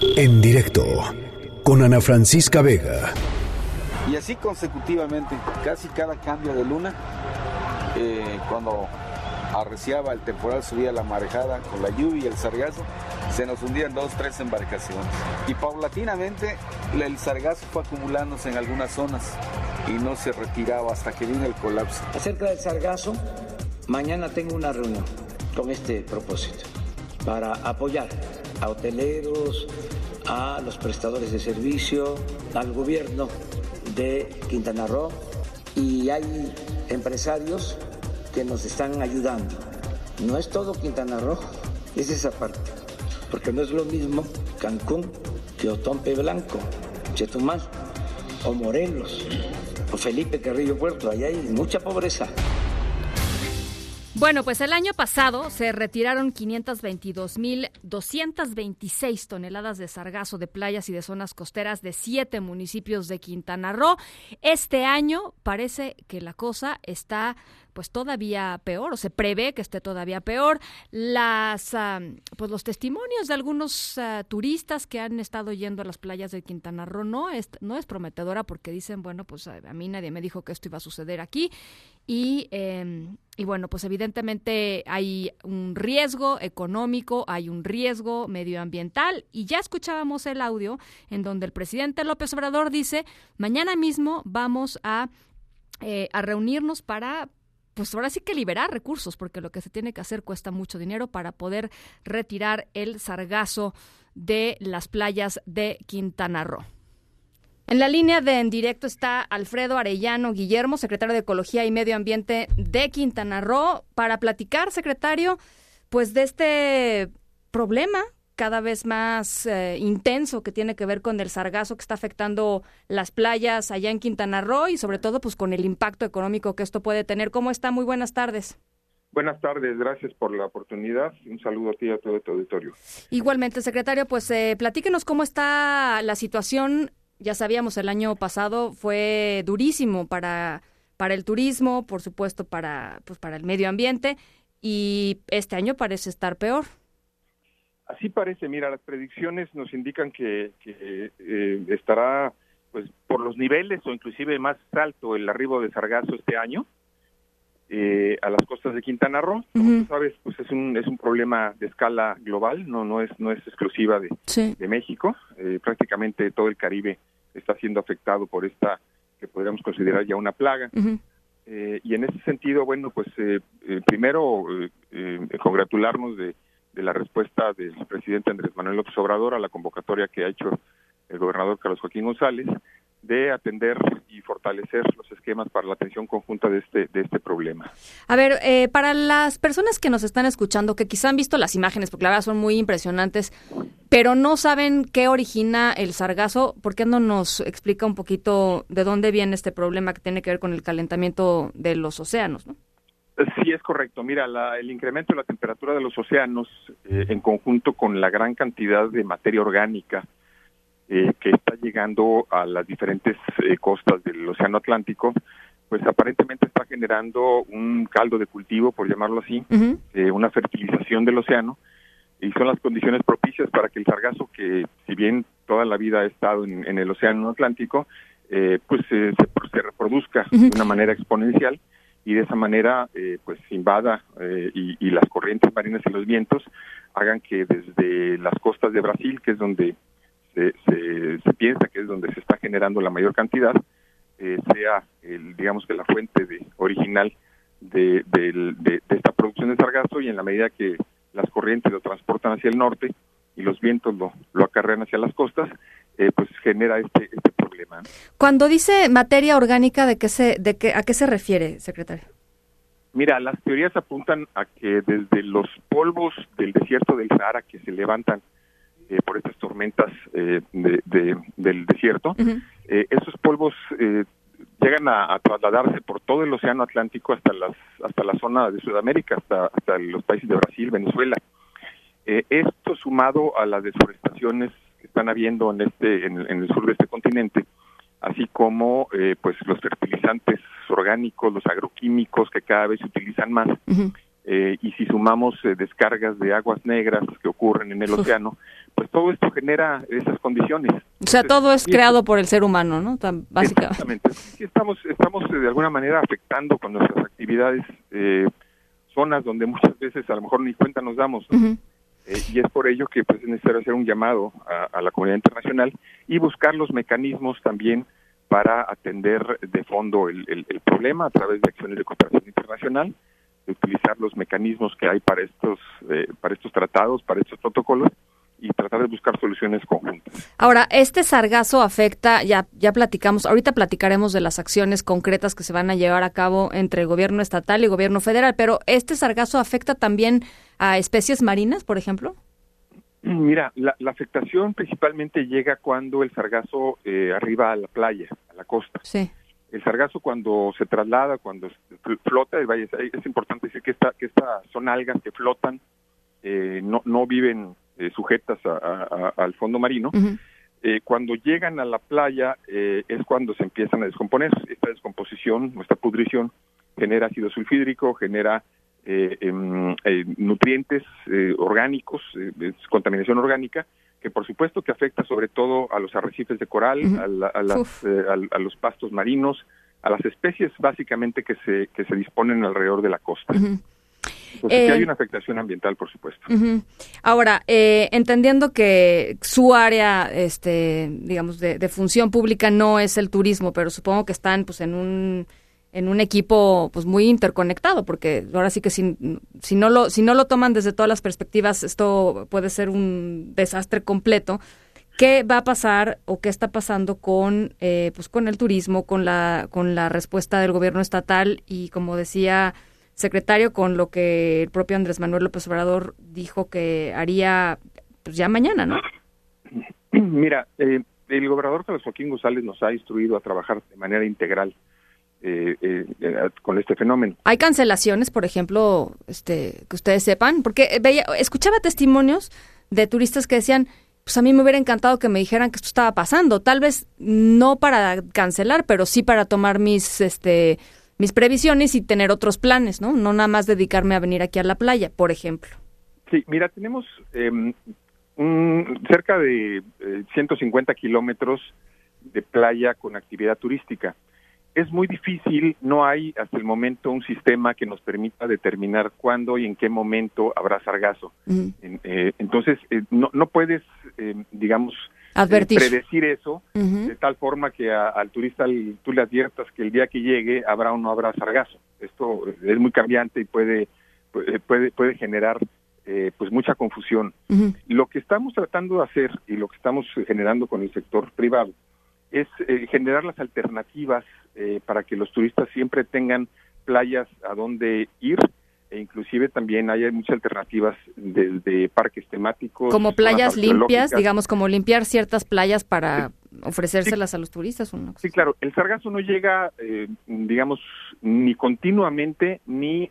En directo con Ana Francisca Vega. Y así consecutivamente, casi cada cambio de luna, cuando arreciaba el temporal, subía la marejada con la lluvia y el sargazo, se nos hundían 2, 3 embarcaciones. Y paulatinamente el sargazo fue acumulándose en algunas zonas y no se retiraba hasta que vino el colapso. Acerca del sargazo, mañana tengo una reunión con este propósito para apoyar a hoteleros, a los prestadores de servicio, al gobierno de Quintana Roo, y hay empresarios que nos están ayudando. No es todo Quintana Roo, es esa parte, porque no es lo mismo Cancún que Otompe Blanco, Chetumal o Morelos o Felipe Carrillo Puerto. Allá hay mucha pobreza. Bueno, pues el año pasado se retiraron 522,226 toneladas de sargazo de playas y de zonas costeras de 7 municipios de Quintana Roo. Este año parece que la cosa está pues todavía peor, o se prevé que esté todavía peor. Los testimonios de algunos turistas que han estado yendo a las playas de Quintana Roo no es prometedora, porque dicen, bueno, pues a mí nadie me dijo que esto iba a suceder aquí. Y bueno, pues evidentemente hay un riesgo económico, hay un riesgo medioambiental, y ya escuchábamos el audio en donde el presidente López Obrador dice: mañana mismo vamos a reunirnos para, pues ahora sí que liberar recursos, porque lo que se tiene que hacer cuesta mucho dinero para poder retirar el sargazo de las playas de Quintana Roo. En la línea de En Directo está Alfredo Arellano Guillermo, secretario de Ecología y Medio Ambiente de Quintana Roo, para platicar, secretario, pues de este problema cada vez más intenso que tiene que ver con el sargazo que está afectando las playas allá en Quintana Roo, y sobre todo pues con el impacto económico que esto puede tener. ¿Cómo está? Muy buenas tardes. Buenas tardes, gracias por la oportunidad. Un saludo a ti y a todo tu auditorio. Igualmente, secretario, pues platíquenos cómo está la situación. Ya sabíamos, el año pasado fue durísimo para el turismo, por supuesto para el medio ambiente, y este año parece estar peor. Así parece. Mira, las predicciones nos indican que estará pues por los niveles o inclusive más alto el arribo de sargazo este año a las costas de Quintana Roo. Como tú sabes, pues es un problema de escala global, no es exclusiva de México. Prácticamente todo el Caribe está siendo afectado por esta que podríamos considerar ya una plaga. Y en ese sentido, bueno, pues primero congratularnos de la respuesta del presidente Andrés Manuel López Obrador a la convocatoria que ha hecho el gobernador Carlos Joaquín González, de atender y fortalecer los esquemas para la atención conjunta de este problema. A ver, para las personas que nos están escuchando, que quizá han visto las imágenes, porque la verdad son muy impresionantes, pero no saben qué origina el sargazo, ¿por qué no nos explica un poquito de dónde viene este problema que tiene que ver con el calentamiento de los océanos, ¿no? Sí, es correcto. Mira, el incremento de la temperatura de los océanos, en conjunto con la gran cantidad de materia orgánica que está llegando a las diferentes costas del Océano Atlántico, pues aparentemente está generando un caldo de cultivo, por llamarlo así, una fertilización del océano, y son las condiciones propicias para que el sargazo, que si bien toda la vida ha estado en el Océano Atlántico, pues se reproduzca de una manera exponencial, y de esa manera pues invada y las corrientes marinas y los vientos hagan que desde las costas de Brasil, que es donde se piensa que es donde se está generando la mayor cantidad, sea digamos que la fuente original de esta producción de sargazo, y en la medida que las corrientes lo transportan hacia el norte y los vientos lo acarrean hacia las costas, pues genera este problema. Cuando dice materia orgánica, ¿a qué se refiere, secretario? Mira, las teorías apuntan a que desde los polvos del desierto del Sahara que se levantan por estas tormentas del desierto, esos polvos llegan a trasladarse por todo el océano Atlántico hasta la zona de Sudamérica, hasta los países de Brasil, Venezuela. Esto, sumado a las deforestaciones que están habiendo en el sur de este continente, así como pues los fertilizantes orgánicos, los agroquímicos que cada vez se utilizan más, y si sumamos descargas de aguas negras que ocurren en el océano, pues todo esto genera esas condiciones. O sea, todo es creado por el ser humano, ¿no? Básicamente. Exactamente. Sí, estamos de alguna manera afectando con nuestras actividades zonas donde muchas veces a lo mejor ni cuenta nos damos, ¿no? Uh-huh. Y es por ello que pues, es necesario hacer un llamado a la comunidad internacional y buscar los mecanismos también para atender de fondo el problema a través de acciones de cooperación internacional, de utilizar los mecanismos que hay para estos tratados, para estos protocolos, y tratar de buscar soluciones conjuntas. Ahora, este sargazo afecta, ya platicamos, ahorita platicaremos de las acciones concretas que se van a llevar a cabo entre el gobierno estatal y el gobierno federal, pero ¿este sargazo afecta también a especies marinas, por ejemplo? Mira, la afectación principalmente llega cuando el sargazo arriba a la playa, a la costa. Sí. El sargazo cuando se traslada, cuando flota, es importante decir que son algas que flotan, no viven sujetas al fondo marino. Uh-huh. Cuando llegan a la playa es cuando se empiezan a descomponer. Esta descomposición, esta pudrición, genera ácido sulfídrico, genera nutrientes orgánicos, contaminación orgánica, que por supuesto que afecta sobre todo a los arrecifes de coral, uh-huh. a los pastos marinos, a las especies básicamente que se disponen alrededor de la costa. Uh-huh. Entonces, sí hay una afectación ambiental, por supuesto. Uh-huh. Ahora, entendiendo que su área, digamos, de función pública no es el turismo, pero supongo que están, pues, en un equipo, pues, muy interconectado, porque ahora sí que si no lo toman desde todas las perspectivas, esto puede ser un desastre completo. ¿Qué va a pasar o qué está pasando con el turismo, con la respuesta del gobierno estatal y, como decía secretario, con lo que el propio Andrés Manuel López Obrador dijo que haría pues ya mañana, ¿no? Mira, el gobernador Carlos Joaquín González nos ha instruido a trabajar de manera integral con este fenómeno. ¿Hay cancelaciones, por ejemplo, que ustedes sepan? Porque escuchaba testimonios de turistas que decían, pues a mí me hubiera encantado que me dijeran que esto estaba pasando, tal vez no para cancelar, pero sí para tomar mis previsiones y tener otros planes, ¿no? No nada más dedicarme a venir aquí a la playa, por ejemplo. Sí, mira, tenemos cerca de 150 kilómetros de playa con actividad turística. Es muy difícil, no hay hasta el momento un sistema que nos permita determinar cuándo y en qué momento habrá sargazo. Uh-huh. Entonces, no puedes, digamos, predecir eso, uh-huh. de tal forma que al turista tú le adviertas que el día que llegue habrá o no habrá sargazo. Esto es muy cambiante y puede generar pues mucha confusión. Uh-huh. Lo que estamos tratando de hacer y lo que estamos generando con el sector privado es generar las alternativas para que los turistas siempre tengan playas a donde ir, e inclusive también hay muchas alternativas de parques temáticos. Como playas limpias, digamos, como limpiar ciertas playas para ofrecérselas a los turistas. Sí, claro, el sargazo no llega, digamos, ni continuamente ni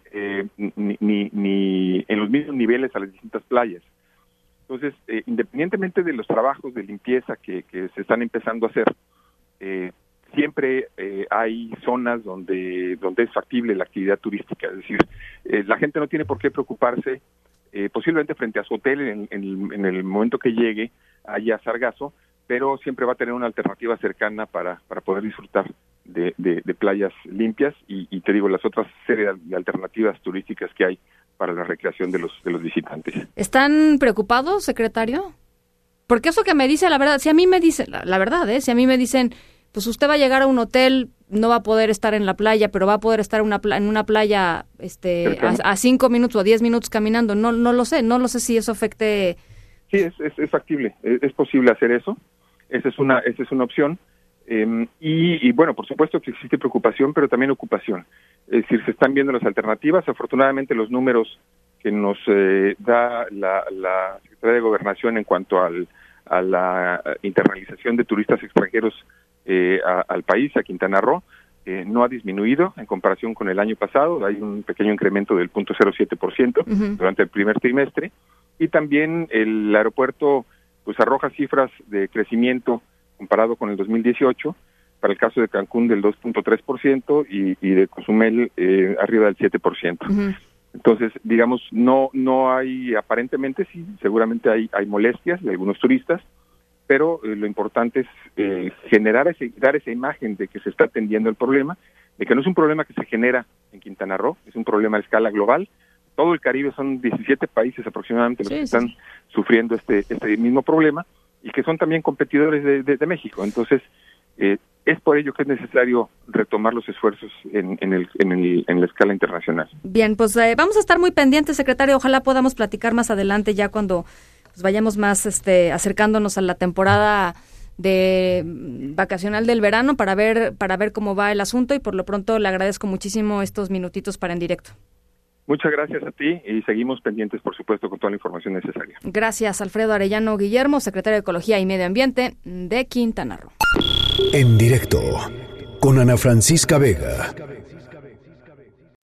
en los mismos niveles a las distintas playas. Entonces, independientemente de los trabajos de limpieza que se están empezando a hacer, siempre hay zonas donde es factible la actividad turística. Es decir, la gente no tiene por qué preocuparse, posiblemente frente a su hotel en el momento que llegue haya sargazo, pero siempre va a tener una alternativa cercana para poder disfrutar de playas limpias y te digo, las otras series de alternativas turísticas que hay para la recreación de los visitantes. ¿Están preocupados, secretario? Porque eso que me dice, la verdad, si a mí me dicen, la verdad, si a mí me dicen, pues usted va a llegar a un hotel, no va a poder estar en la playa, pero va a poder estar en una playa a 5 minutos o 10 minutos caminando, no lo sé si eso afecte. Sí, es factible, es posible hacer eso, esa es una opción. Y bueno, por supuesto que existe preocupación, pero también ocupación. Es decir, se están viendo las alternativas. Afortunadamente, los números que nos da la Secretaría de Gobernación en cuanto a la internalización de turistas extranjeros al país, a Quintana Roo, no ha disminuido en comparación con el año pasado. Hay un pequeño incremento del 0.07% uh-huh. durante el primer trimestre. Y también el aeropuerto pues arroja cifras de crecimiento comparado con el 2018, para el caso de Cancún del 2.3% y de Cozumel arriba del 7%. Uh-huh. Entonces, digamos, no hay, aparentemente sí, seguramente hay molestias de algunos turistas, pero lo importante es dar esa imagen de que se está atendiendo el problema, de que no es un problema que se genera en Quintana Roo, es un problema a escala global. Todo el Caribe son 17 países aproximadamente los que están sufriendo este mismo problema y que son también competidores de México. Entonces, es por ello que es necesario retomar los esfuerzos en la escala internacional. Bien, pues vamos a estar muy pendientes, secretario. Ojalá podamos platicar más adelante ya cuando pues, vayamos más acercándonos a la temporada de vacacional del verano para ver cómo va el asunto, y por lo pronto le agradezco muchísimo estos minutitos para En Directo. Muchas gracias a ti y seguimos pendientes, por supuesto, con toda la información necesaria. Gracias, Alfredo Arellano Guillermo, secretario de Ecología y Medio Ambiente de Quintana Roo. En Directo con Ana Francisca Vega.